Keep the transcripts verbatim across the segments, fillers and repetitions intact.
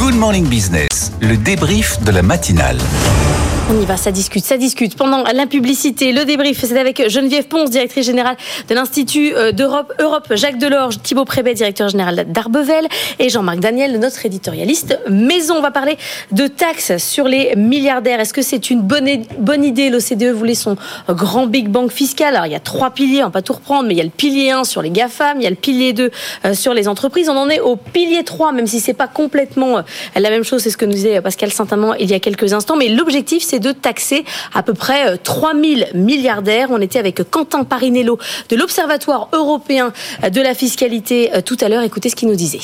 Good Morning Business, le débrief de la matinale. On y va, ça discute, ça discute. Pendant la publicité, le débrief, c'est avec Geneviève Ponce, directrice générale de l'Institut d'Europe, Europe, Jacques Delors, Thibaut Prébet, directeur général d'Arbevel, et Jean-Marc Daniel, notre éditorialiste maison. On va parler de taxes sur les milliardaires. Est-ce que c'est une bonne, bonne idée? L'O C D E voulait son grand Big Bang fiscal. Alors, il y a trois piliers, on va pas tout reprendre, mais il y a le pilier un sur les GAFAM, il y a le pilier deux sur les entreprises. On en est au pilier trois, même si c'est pas complètement la même chose. C'est ce que nous disait Pascal Saint-Amand il y a quelques instants. Mais l'objectif, c'est de taxer à peu près trois mille milliardaires. On était avec Quentin Parinello de l'Observatoire européen de la fiscalité tout à l'heure. Écoutez ce qu'il nous disait.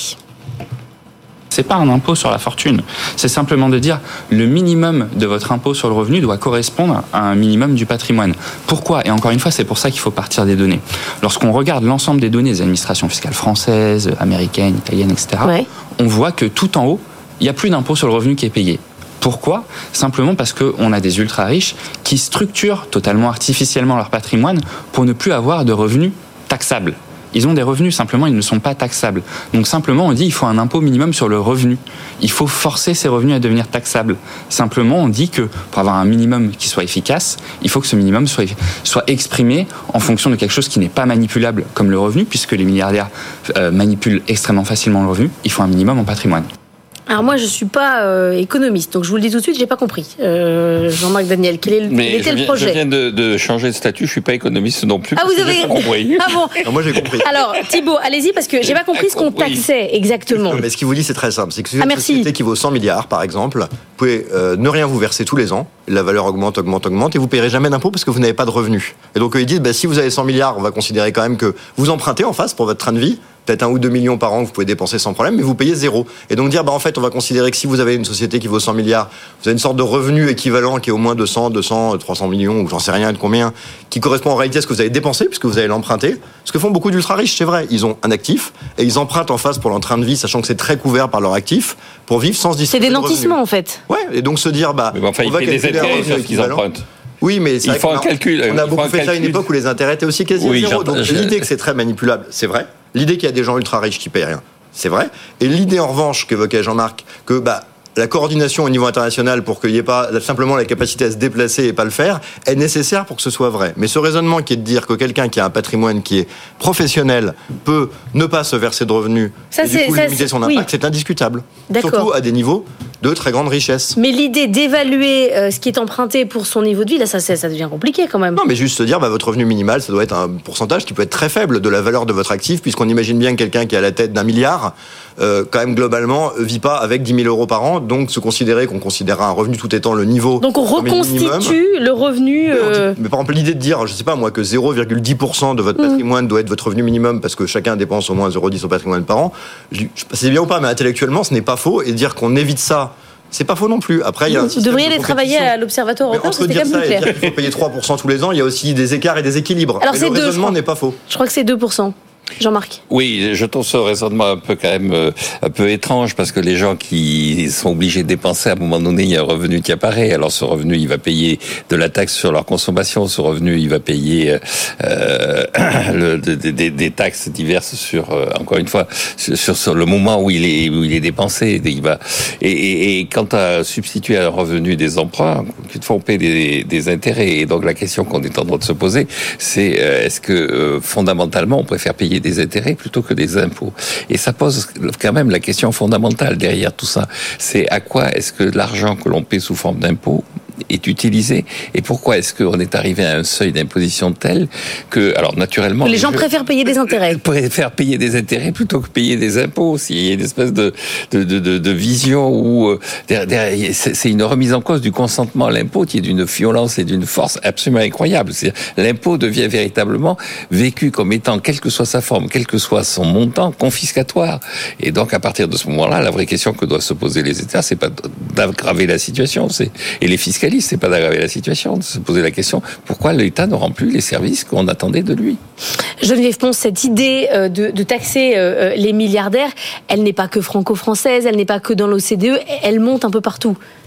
C'est pas un impôt sur la fortune. C'est simplement de dire le minimum de votre impôt sur le revenu doit correspondre à un minimum du patrimoine. Pourquoi ? Et encore une fois, c'est pour ça qu'il faut partir des données. Lorsqu'on regarde l'ensemble des données des administrations fiscales françaises, américaines, italiennes, et cetera, ouais. on voit que tout en haut, il n'y a plus d'impôt sur le revenu qui est payé. Pourquoi ? Simplement parce qu'on a des ultra-riches qui structurent totalement artificiellement leur patrimoine pour ne plus avoir de revenus taxables. Ils ont des revenus, simplement, ils ne sont pas taxables. Donc simplement, on dit qu'il faut un impôt minimum sur le revenu. Il faut forcer ces revenus à devenir taxables. Simplement, on dit que pour avoir un minimum qui soit efficace, il faut que ce minimum soit, soit exprimé en fonction de quelque chose qui n'est pas manipulable comme le revenu, puisque les milliardaires euh, manipulent extrêmement facilement le revenu. Il faut un minimum en patrimoine. Alors moi, je suis pas euh, économiste, donc je vous le dis tout de suite, j'ai pas compris. Euh, Jean-Marc Daniel, quel, est le, quel était viens, le projet ? Je viens de, de changer de statut, je suis pas économiste non plus. Ah, vous avez compris. Ah bon. Non, moi j'ai compris. Alors Thibaut, allez-y parce que j'ai pas compris ce qu'on taxait exactement. Non, mais ce qu'il vous dit, c'est très simple, c'est que si vous ah, avez une société qui vaut cent milliards, par exemple, vous pouvez euh, ne rien vous verser tous les ans. La valeur augmente, augmente, augmente, et vous ne payerez jamais d'impôt parce que vous n'avez pas de revenus. Et donc ils disent, bah, si vous avez cent milliards, on va considérer quand même que vous empruntez en face pour votre train de vie. Peut-être un ou deux millions par an que vous pouvez dépenser sans problème, mais vous payez zéro. Et donc dire, bah en fait, on va considérer que si vous avez une société qui vaut cent milliards, vous avez une sorte de revenu équivalent qui est au moins de cent, deux cents, trois cents millions, ou j'en sais rien de combien, qui correspond en réalité à ce que vous avez dépensé, puisque vous allez l'emprunter. Ce que font beaucoup d'ultra-riches, c'est vrai. Ils ont un actif, et ils empruntent en face pour leur train de vie, sachant que c'est très couvert par leur actif, pour vivre sans se distribuer. C'est des nantissements, en fait. Ouais, et donc se dire, bah, mais enfin, on va calculer des intérêts sur ce qu'ils empruntent. Oui, mais c'est il faut un calcul. On a beaucoup fait ça à une époque où les intérêts étaient aussi quasi oui, à zéro. Donc je... l'idée que c'est très manipulable, c'est vrai. L'idée qu'il y a des gens ultra riches qui payent rien, c'est vrai. Et l'idée en revanche qu'évoquait Jean-Marc, que bah la coordination au niveau international pour qu'il n'y ait pas simplement la capacité à se déplacer et pas le faire, est nécessaire pour que ce soit vrai. Mais ce raisonnement qui est de dire que quelqu'un qui a un patrimoine qui est professionnel peut ne pas se verser de revenus ça, et du coup ça, limiter son impact, oui. c'est indiscutable. D'accord. Surtout à des niveaux de très grande richesse. Mais l'idée d'évaluer euh, ce qui est emprunté pour son niveau de vie, là, ça, ça, ça devient compliqué quand même. Non, mais juste se dire, bah, votre revenu minimal, ça doit être un pourcentage qui peut être très faible de la valeur de votre actif, puisqu'on imagine bien que quelqu'un qui est à la tête d'un milliard, euh, quand même globalement, vit pas avec dix mille euros par an, donc se considérer qu'on considérera un revenu tout étant le niveau. Donc on reconstitue le revenu. Euh... Mais par exemple, l'idée de dire, je sais pas moi, que zéro virgule dix pour cent de votre patrimoine mmh. doit être votre revenu minimum parce que chacun dépense au moins zéro virgule dix au patrimoine par an, je sais pas si c'est bien ou pas, mais intellectuellement, ce n'est pas faux, et dire qu'on évite ça. C'est pas faux non plus. Après, il y a un Vous devriez aller travailler à l'Observatoire européen, c'était quand même plus clair. Entre dire ça et dire qu'il faut payer trois pour cent tous les ans, il y a aussi des écarts et des équilibres. Alors, mais c'est le deux, raisonnement n'est pas faux. Je crois que c'est deux pour cent. Jean-Marc. Oui, je trouve ce raisonnement un peu quand même euh, un peu étrange parce que les gens qui sont obligés de dépenser à un moment donné, il y a un revenu qui apparaît. Alors ce revenu, il va payer de la taxe sur leur consommation. Ce revenu, il va payer euh, le, des, des, des taxes diverses sur, euh, encore une fois, sur, sur le moment où il est où il est dépensé. Il va et, et, et quant à substituer à un revenu des emprunts, quelquefois on paie des, des intérêts. Et donc la question qu'on est en droit de se poser, c'est euh, est-ce que euh, fondamentalement on préfère payer des intérêts plutôt que des impôts. Et ça pose quand même la question fondamentale derrière tout ça. C'est à quoi est-ce que l'argent que l'on paie sous forme d'impôts est utilisé et pourquoi est-ce qu'on est arrivé à un seuil d'imposition tel que, alors naturellement... Les gens je, préfèrent payer des intérêts. Préfèrent payer des intérêts plutôt que payer des impôts. S'il y a une espèce de, de, de, de, de vision où euh, derrière, c'est une remise en cause du consentement à l'impôt qui est d'une violence et d'une force absolument incroyable. L'impôt devient véritablement vécu comme étant, quelle que soit sa forme, quel que soit son montant, confiscatoire. Et donc à partir de ce moment-là, la vraie question que doivent se poser les États, c'est pas d'aggraver la situation, c'est et les fiscalistes, c'est pas d'aggraver la situation, de se poser la question pourquoi l'État ne rend plus les services qu'on attendait de lui. Geneviève Ponce, cette idée de, de taxer les milliardaires, elle n'est pas que franco-française, elle n'est pas que dans l'O C D E, elle monte un peu partout.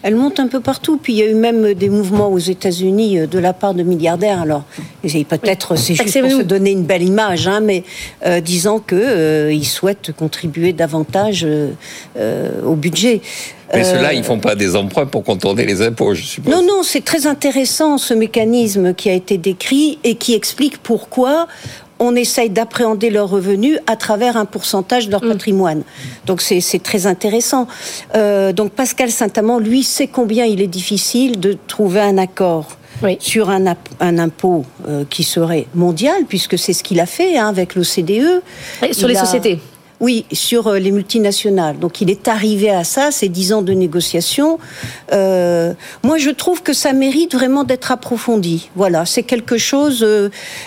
Elle monte un peu partout. Puis il y a eu même des mouvements aux États-Unis de la part de milliardaires. Alors, peut-être c'est juste pour se donner une belle image, hein, mais euh, disant qu'ils euh, souhaitent contribuer davantage euh, euh, au budget. Mais euh, ceux-là, ils ne font pas des emprunts pour contourner les impôts, je suppose. Non, non, c'est très intéressant ce mécanisme qui a été décrit et qui explique pourquoi on essaye d'appréhender leurs revenus à travers un pourcentage de leur mmh. patrimoine. Donc c'est, c'est très intéressant. Euh, donc Pascal Saint-Amand, lui, sait combien il est difficile de trouver un accord oui. sur un, ap- un impôt euh, qui serait mondial, puisque c'est ce qu'il a fait hein, avec l'O C D E. Et sur il les a... sociétés. Oui, sur les multinationales. Donc il est arrivé à ça, ces dix ans de négociations. Euh, moi, je trouve que ça mérite vraiment d'être approfondi. Voilà, c'est quelque chose... Euh,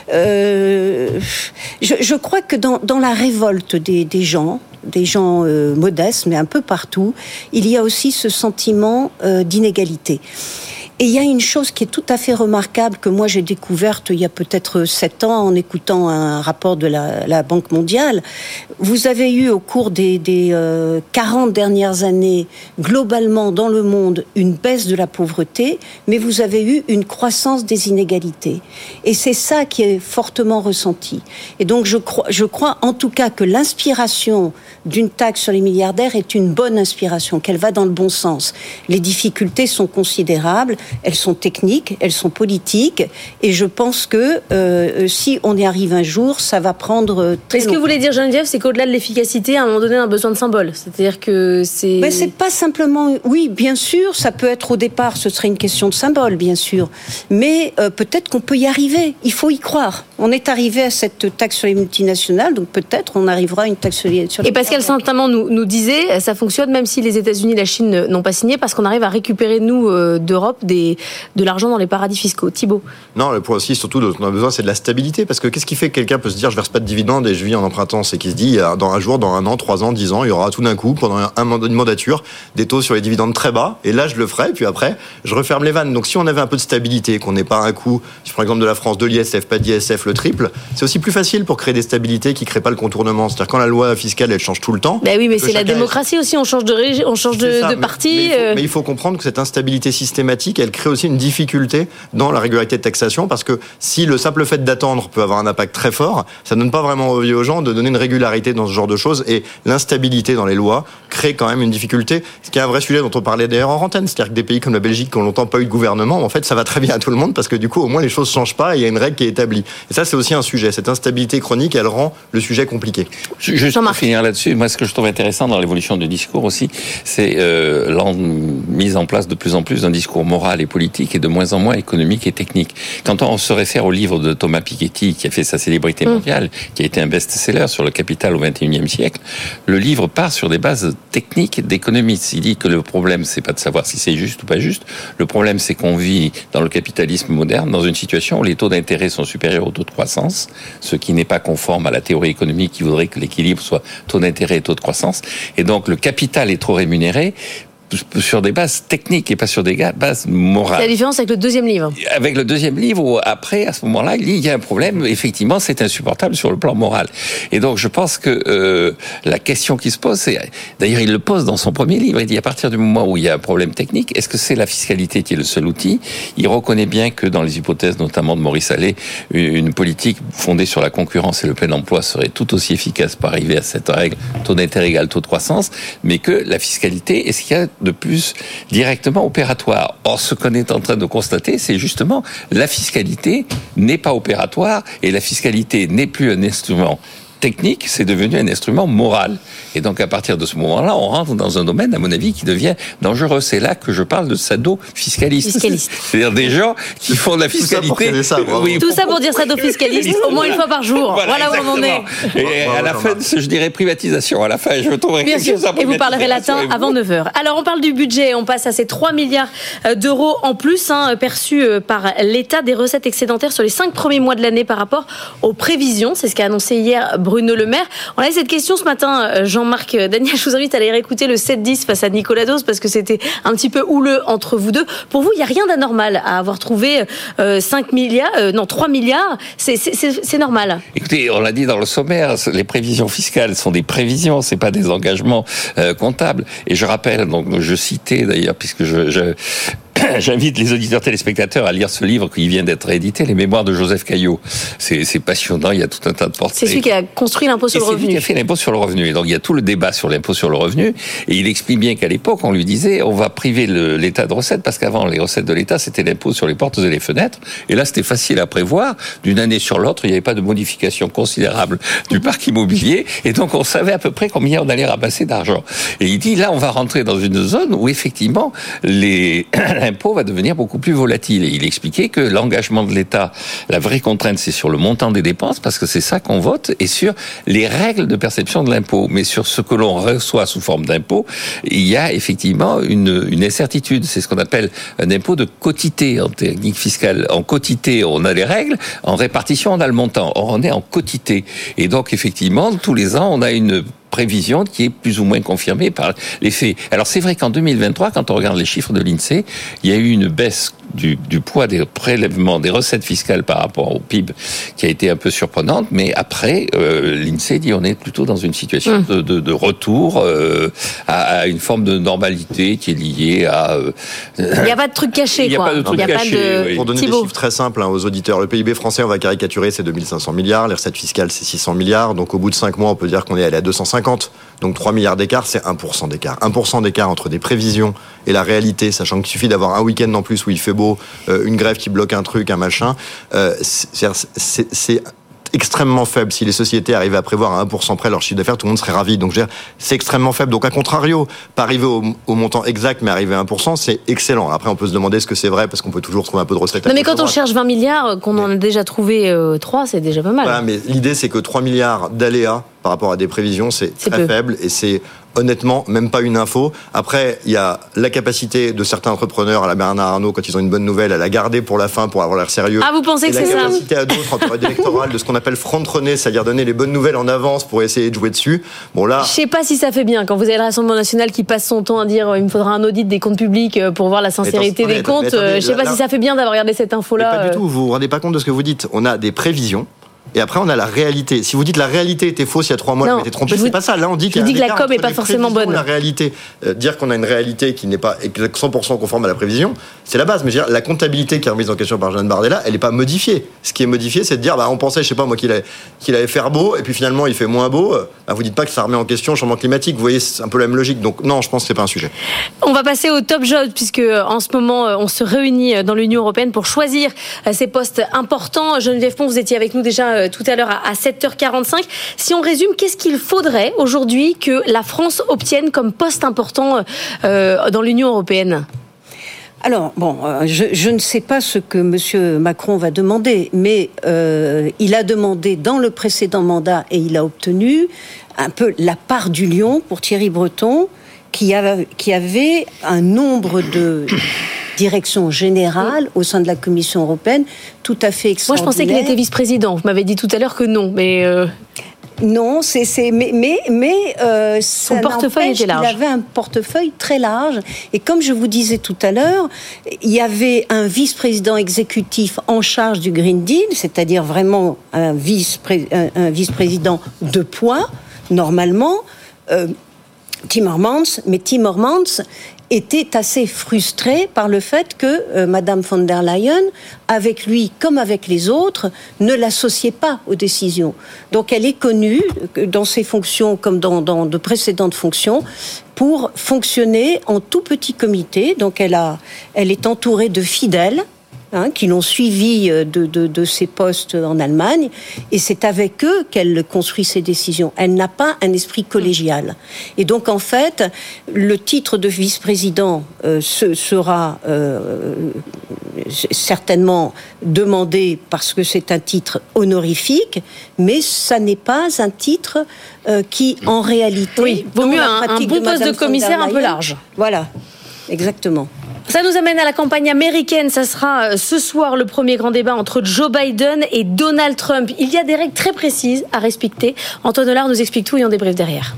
euh, je, je crois que dans, dans la révolte des, des gens, des gens euh, modestes, mais un peu partout, il y a aussi ce sentiment euh, d'inégalité. Et il y a une chose qui est tout à fait remarquable que moi j'ai découverte il y a peut-être sept ans en écoutant un rapport de la, la Banque mondiale. Vous avez eu au cours des, des euh, quarante dernières années, globalement dans le monde, une baisse de la pauvreté, mais vous avez eu une croissance des inégalités. Et c'est ça qui est fortement ressenti. Et donc je crois, je crois en tout cas que l'inspiration d'une taxe sur les milliardaires est une bonne inspiration, qu'elle va dans le bon sens. Les difficultés sont considérables. Elles sont techniques, elles sont politiques, et je pense que euh, si on y arrive un jour, ça va prendre très longtemps. Ce que vous voulez dire, Geneviève, c'est qu'au-delà de l'efficacité, à un moment donné, on a besoin de symbole. C'est-à-dire que c'est... Mais c'est pas simplement... Oui, bien sûr, ça peut être au départ, ce serait une question de symbole, bien sûr. Mais euh, peut-être qu'on peut y arriver. Il faut y croire. On est arrivé à cette taxe sur les multinationales, donc peut-être on arrivera à une taxe sur les... Sur les et Pascal Saint-Amand nous, nous disait, ça fonctionne même si les États-Unis et la Chine n'ont pas signé, parce qu'on arrive à récupérer, nous, euh, d'Europe, des de l'argent dans les paradis fiscaux. Thibault. Non, le point aussi, surtout, dont on a besoin, c'est de la stabilité. Parce que qu'est-ce qui fait que quelqu'un peut se dire, je verse pas de dividendes et je vis en empruntant? C'est qu'il se dit, dans un jour, dans un an, trois ans, dix ans, il y aura tout d'un coup, pendant un, une mandature, des taux sur les dividendes très bas. Et là, je le ferai. Puis après, je referme les vannes. Donc, si on avait un peu de stabilité, qu'on n'ait pas un coup, si je prends l'exemple de la France, de l'I S F, pas d'I S F, le triple, c'est aussi plus facile pour créer des stabilités qui créent pas le contournement. C'est-à-dire quand la loi fiscale, elle change tout le temps. Ben oui, mais c'est la démocratie est... aussi. On change de régi... on change de, ça, de mais, parti. Mais il, faut, euh... mais il faut comprendre que cette instabilité systématique, elle crée aussi une difficulté dans la régularité de taxation, parce que si le simple fait d'attendre peut avoir un impact très fort, ça ne donne pas vraiment envie aux gens de donner une régularité dans ce genre de choses, et l'instabilité dans les lois crée quand même une difficulté, ce qui est un vrai sujet dont on parlait d'ailleurs en antenne, c'est-à-dire que des pays comme la Belgique qui ont longtemps pas eu de gouvernement, en fait ça va très bien à tout le monde, parce que du coup au moins les choses changent pas et il y a une règle qui est établie. Et ça c'est aussi un sujet, cette instabilité chronique, elle rend le sujet compliqué. Juste pour finir là-dessus, moi ce que je trouve intéressant dans l'évolution du discours aussi, c'est euh, la mise en place de plus en plus d'un discours moral et politique et de moins en moins économique et technique. Quand on se réfère au livre de Thomas Piketty, qui a fait sa célébrité mondiale, mmh. qui a été un best-seller sur le capital au vingt et unième siècle, le livre part sur des bases techniques d'économistes. Il dit que le problème, c'est pas de savoir si c'est juste ou pas juste. Le problème, c'est qu'on vit dans le capitalisme moderne, dans une situation où les taux d'intérêt sont supérieurs aux taux de croissance, ce qui n'est pas conforme à la théorie économique qui voudrait que l'équilibre soit taux d'intérêt et taux de croissance. Et donc, le capital est trop rémunéré sur des bases techniques et pas sur des bases morales. C'est la différence avec le deuxième livre. Avec le deuxième livre, où après, à ce moment-là, il y a un problème. Effectivement, c'est insupportable sur le plan moral. Et donc, je pense que euh, la question qui se pose, c'est... D'ailleurs, il le pose dans son premier livre. Il dit, à partir du moment où il y a un problème technique, est-ce que c'est la fiscalité qui est le seul outil? Il reconnaît bien que dans les hypothèses, notamment de Maurice Allais, une politique fondée sur la concurrence et le plein emploi serait tout aussi efficace pour arriver à cette règle, taux d'intérêt égal taux de croissance, mais que la fiscalité, est-ce qu'il y a de plus directement opératoire. Or, ce qu'on est en train de constater, c'est justement la fiscalité n'est pas opératoire et la fiscalité n'est plus un instrument technique, c'est devenu un instrument moral. Et donc, à partir de ce moment-là, on rentre dans un domaine, à mon avis, qui devient dangereux. C'est là que je parle de sado-fiscalistes. Fiscaliste. C'est-à-dire des gens qui font de la fiscalité. Tout ça pour, oui, Tout ça pour dire sado-fiscaliste, au moins une fois par jour. Voilà, voilà où on en est. Et à la fin, je dirais privatisation. À la fin, je trouverai Bien quelque sûr. chose à Et vous parlerez latin avant neuf heures. Alors, on parle du budget. On passe à ces trois milliards d'euros en plus, hein, perçus par l'État, des recettes excédentaires sur les cinq premiers mois de l'année par rapport aux prévisions. C'est ce qu'a annoncé hier Bruno Le Maire. On a eu cette question ce matin, Jean-Marc Daniel, je vous invite à aller réécouter le sept dix face à Nicolas Dose parce que c'était un petit peu houleux entre vous deux. Pour vous, il n'y a rien d'anormal à avoir trouvé euh, cinq milliards, euh, non trois milliards, c'est, c'est, c'est, c'est normal. Écoutez, on l'a dit dans le sommaire, les prévisions fiscales sont des prévisions, c'est pas des engagements euh, comptables. Et je rappelle, donc je citais d'ailleurs, puisque je... je j'invite les auditeurs téléspectateurs à lire ce livre qui vient d'être réédité, Les Mémoires de Joseph Caillot. C'est, c'est passionnant, il y a tout un tas de portraits. C'est celui qui a construit l'impôt sur et le revenu. C'est lui qui a fait l'impôt sur le revenu. Et donc il y a tout le débat sur l'impôt sur le revenu. Et il explique bien qu'à l'époque, on lui disait, on va priver le, l'État de recettes, parce qu'avant, les recettes de l'État, c'était l'impôt sur les portes et les fenêtres. Et là, c'était facile à prévoir. D'une année sur l'autre, il n'y avait pas de modification considérable du parc immobilier. Et donc, on savait à peu près combien on allait ramasser d'argent. Et il dit, là, on va rentrer dans une zone où, effectivement, les... l'impôt va devenir beaucoup beaucoup plus volatile. Et il expliquait que l'engagement de l'État, la vraie contrainte, c'est sur le montant des dépenses, parce que c'est ça qu'on vote, et sur les règles de perception de l'impôt. Mais sur ce que l'on reçoit sous forme d'impôt, il y a effectivement une, une incertitude. C'est ce qu'on appelle un impôt de quotité en technique fiscale. En quotité, on a les règles. En répartition, on a le montant. Or, on est en quotité. Et donc, effectivement, tous les ans, on a une prévision qui est plus ou moins confirmée par les faits. Alors c'est vrai qu'en deux mille vingt-trois, quand on regarde les chiffres de l'INSEE, il y a eu une baisse du, du poids des prélèvements, des recettes fiscales par rapport au P I B qui a été un peu surprenante, mais après, euh, l'INSEE dit on est plutôt dans une situation mmh. de, de, de retour euh, à, à une forme de normalité qui est liée à... Euh, il n'y a pas de truc caché, il y a quoi. Pas de truc il y a caché, pas de... oui. Pour donner Thibault. des chiffres très simples hein, aux auditeurs, le P I B français, on va caricaturer, c'est deux mille cinq cents milliards, les recettes fiscales, c'est six cents milliards, donc au bout de cinq mois, on peut dire qu'on est allé à deux cent cinquante. Donc trois milliards d'écart, c'est un pour cent d'écart. un pour cent d'écart entre des prévisions et la réalité, sachant qu'il suffit d'avoir un week-end en plus où il fait beau, euh, une grève qui bloque un truc, un machin. Euh, c'est, c'est, c'est extrêmement faible. Si les sociétés arrivaient à prévoir à un pour cent près leur chiffre d'affaires, tout le monde serait ravi. Donc, je veux dire, c'est extrêmement faible. Donc, à contrario, pas arriver au, au montant exact, mais arriver à un pour cent, c'est excellent. Après, on peut se demander ce que c'est vrai, parce qu'on peut toujours trouver un peu de recettes. Non, mais quand on cherche vingt milliards, qu'on en a déjà trouvé euh, trois, c'est déjà pas mal. Voilà, mais l'idée, c'est que trois milliards d'aléas par rapport à des prévisions, c'est, c'est très peu. faible et c'est honnêtement même pas une info. Après, il y a la capacité de certains entrepreneurs à la Bernard Arnault, quand ils ont une bonne nouvelle, à la garder pour la fin, pour avoir l'air sérieux. Ah, vous pensez et que c'est ça? La capacité à d'autres, en période électorale, de ce qu'on appelle front-runner, c'est-à-dire donner les bonnes nouvelles en avance pour essayer de jouer dessus. Bon, là. Je sais pas si ça fait bien quand vous avez le Rassemblement national qui passe son temps à dire il me faudra un audit des comptes publics pour voir la sincérité attendez, des attendez, comptes. Attendez, je sais là, pas là, si ça fait bien d'avoir regardé cette info-là. Pas du tout. Vous vous rendez pas compte de ce que vous dites. On a des prévisions. Et après, on a la réalité. Si vous dites la réalité était fausse il y a trois mois, vous m'étiez trompé, vous, c'est pas ça. Là, on dit qu'il y a dis que la com n'est pas forcément bonne. La réalité, euh, dire qu'on a une réalité qui n'est pas cent pour cent conforme à la prévision, c'est la base. Mais je veux dire, la comptabilité qui est remise en question par Jeanne Bardella, elle n'est pas modifiée. Ce qui est modifié, c'est de dire, bah, on pensait, je sais pas moi, qu'il allait, qu'il allait faire beau, et puis finalement, il fait moins beau. Bah, vous dites pas que ça remet en question le changement climatique. Vous voyez, c'est un peu la même logique. Donc non, je pense que c'est pas un sujet. On va passer au top job, puisque en ce moment, on se réunit dans l'Union européenne pour choisir ces postes importants. Geneviève Pons, vous étiez avec nous déjà tout à l'heure à sept heures quarante-cinq. Si on résume, qu'est-ce qu'il faudrait aujourd'hui que la France obtienne comme poste important euh, dans l'Union européenne ? Alors, bon, je, je ne sais pas ce que M. Macron va demander, mais euh, il a demandé dans le précédent mandat, et il a obtenu un peu la part du lion pour Thierry Breton, qui, a, qui avait un nombre de directions générales au sein de la Commission européenne tout à fait extraordinaire. Moi, je pensais qu'il était vice-président. Vous m'avez dit tout à l'heure que non, mais... Euh... Non, c'est, c'est mais mais, mais euh, son portefeuille était large. Il avait un portefeuille très large et comme je vous disais tout à l'heure, il y avait un vice-président exécutif en charge du Green Deal, c'est-à-dire vraiment un vice un, un vice-président de poids normalement. Euh, Timmermans, mais Timmermans était assez frustré par le fait que euh, Madame von der Leyen, avec lui comme avec les autres, ne l'associait pas aux décisions. Donc elle est connue dans ses fonctions comme dans, dans de précédentes fonctions pour fonctionner en tout petit comité. Donc elle a, elle est entourée de fidèles. Hein, qui l'ont suivi de, de, de ses postes en Allemagne, et c'est avec eux qu'elle construit ses décisions. Elle n'a pas un esprit collégial. Et donc, en fait, le titre de vice-président euh, se, sera euh, certainement demandé parce que c'est un titre honorifique, mais ça n'est pas un titre euh, qui, en réalité... Oui, vaut mieux un, un bon poste de commissaire un peu large. Voilà, exactement. Ça nous amène à la campagne américaine. Ça sera ce soir le premier grand débat entre Joe Biden et Donald Trump. Il y a des règles très précises à respecter. Antoine Hollard nous explique tout et on débriefe derrière.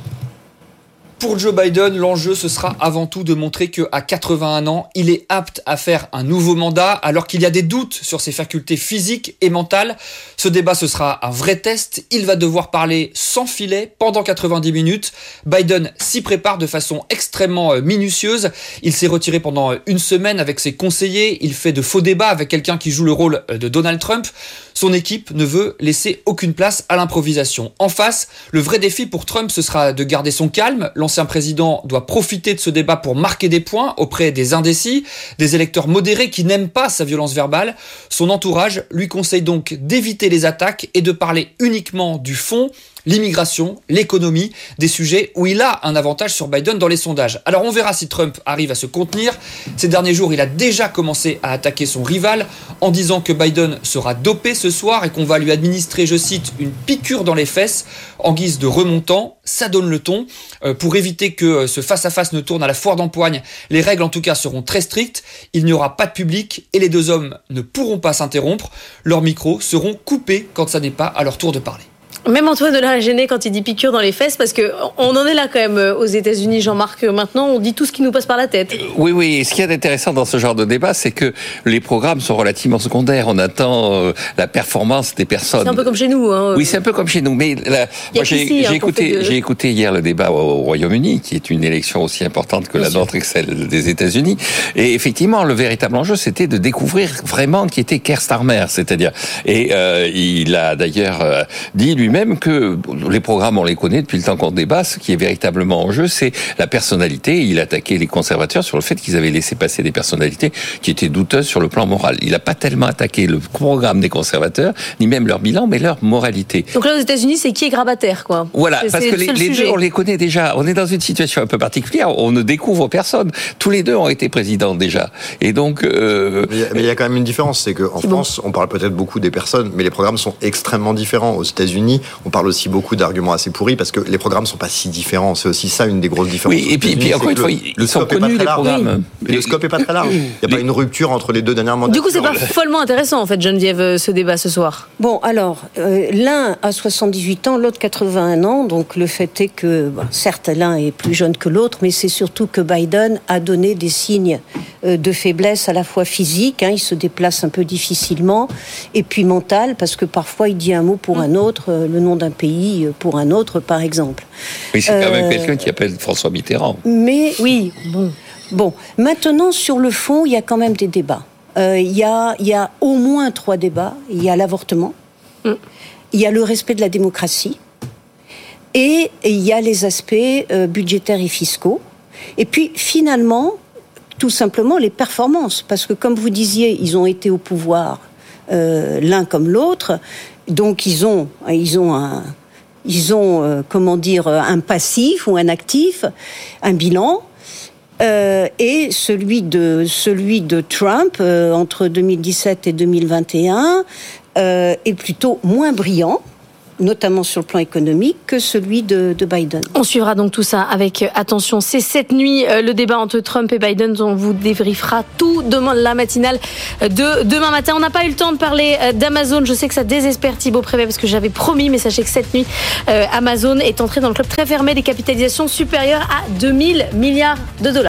Pour Joe Biden, l'enjeu, ce sera avant tout de montrer qu'à quatre-vingt-un ans, il est apte à faire un nouveau mandat, alors qu'il y a des doutes sur ses facultés physiques et mentales. Ce débat, ce sera un vrai test. Il va devoir parler sans filet pendant quatre-vingt-dix minutes. Biden s'y prépare de façon extrêmement minutieuse. Il s'est retiré pendant une semaine avec ses conseillers. Il fait de faux débats avec quelqu'un qui joue le rôle de Donald Trump. Son équipe ne veut laisser aucune place à l'improvisation. En face, le vrai défi pour Trump, ce sera de garder son calme. L'ancien président doit profiter de ce débat pour marquer des points auprès des indécis, des électeurs modérés qui n'aiment pas sa violence verbale. Son entourage lui conseille donc d'éviter les attaques et de parler uniquement du fond, l'immigration, l'économie, des sujets où il a un avantage sur Biden dans les sondages. Alors on verra si Trump arrive à se contenir. Ces derniers jours, il a déjà commencé à attaquer son rival en disant que Biden sera dopé ce soir et qu'on va lui administrer, je cite, une piqûre dans les fesses en guise de remontant. Ça donne le ton. Euh, pour éviter que ce face-à-face ne tourne à la foire d'empoigne, les règles en tout cas seront très strictes. Il n'y aura pas de public et les deux hommes ne pourront pas s'interrompre. Leurs micros seront coupés quand ça n'est pas à leur tour de parler. Même Antoine Hollard est gêné quand il dit piqûre dans les fesses, parce que on en est là quand même aux États-Unis, Jean-Marc. Maintenant, on dit tout ce qui nous passe par la tête. Oui, oui. Et ce qui est intéressant dans ce genre de débat, c'est que les programmes sont relativement secondaires. On attend euh, la performance des personnes. C'est un peu comme chez nous. Hein. Oui, c'est un peu comme chez nous. Mais là, moi, j'ai, ici, j'ai hein, écouté, de... j'ai écouté hier le débat au, au Royaume-Uni, qui est une élection aussi importante que Bien la sûr. nôtre et que celle des États-Unis. Et effectivement, le véritable enjeu, c'était de découvrir vraiment qui était Keir Starmer, c'est-à-dire. Et euh, il a d'ailleurs euh, dit lui-même que les programmes, on les connaît depuis le temps qu'on débat. Ce qui est véritablement en jeu, c'est la personnalité. Il attaquait les conservateurs sur le fait qu'ils avaient laissé passer des personnalités qui étaient douteuses sur le plan moral. Il n'a pas tellement attaqué le programme des conservateurs, ni même leur bilan, mais leur moralité. Donc là, aux États-Unis, c'est qui est grabataire, quoi. Voilà, c'est, parce c'est que les, les deux, on les connaît déjà. On est dans une situation un peu particulière. On ne découvre personne. Tous les deux ont été présidents déjà. Et donc... Euh... Mais il y a quand même une différence. C'est qu'en France, bon. on parle peut-être beaucoup des personnes, mais les programmes sont extrêmement différents. Aux États-Unis, on parle aussi beaucoup d'arguments assez pourris parce que les programmes sont pas si différents. C'est aussi ça une des grosses différences. Oui, et puis, puis encore une fois, ils le sont connus les programmes. Oui. Le scope est pas très large. Il n'y a les... pas une rupture entre les deux dernières mandatures. Du coup, c'est pas follement intéressant en fait, Geneviève, ce débat ce soir. Bon, alors euh, l'un a soixante-dix-huit ans, l'autre quatre-vingt-un ans. Donc le fait est que, bon, certes, l'un est plus jeune que l'autre, mais c'est surtout que Biden a donné des signes euh, de faiblesse à la fois physique. Hein, il se déplace un peu difficilement, et puis mental, parce que parfois il dit un mot pour un autre, euh, le nom d'un pays pour un autre, par exemple. Oui, c'est quand euh, même quelqu'un qui appelle François Mitterrand. Mais oui, bon. Bon, maintenant, sur le fond, il y a quand même des débats. Euh, il y a, il y a au moins trois débats. Il y a l'avortement, mm. il y a le respect de la démocratie, et, et il y a les aspects euh, budgétaires et fiscaux. Et puis, finalement, tout simplement, les performances. Parce que, comme vous disiez, ils ont été au pouvoir euh, l'un comme l'autre. Donc, ils ont, ils ont un... Ils ont, euh, comment dire, un passif ou un actif, un bilan, euh, et celui de, celui de Trump, euh, entre deux mille dix-sept et deux mille vingt et un, euh, est plutôt moins brillant, notamment sur le plan économique, que celui de, de Biden. On suivra donc tout ça avec attention. C'est cette nuit euh, le débat entre Trump et Biden. On vous débriefera tout demain, la matinale de demain matin. On n'a pas eu le temps de parler euh, d'Amazon. Je sais que ça désespère Thibaut Prévet parce que j'avais promis, mais sachez que cette nuit, euh, Amazon est entré dans le club très fermé des capitalisations supérieures à deux mille milliards de dollars.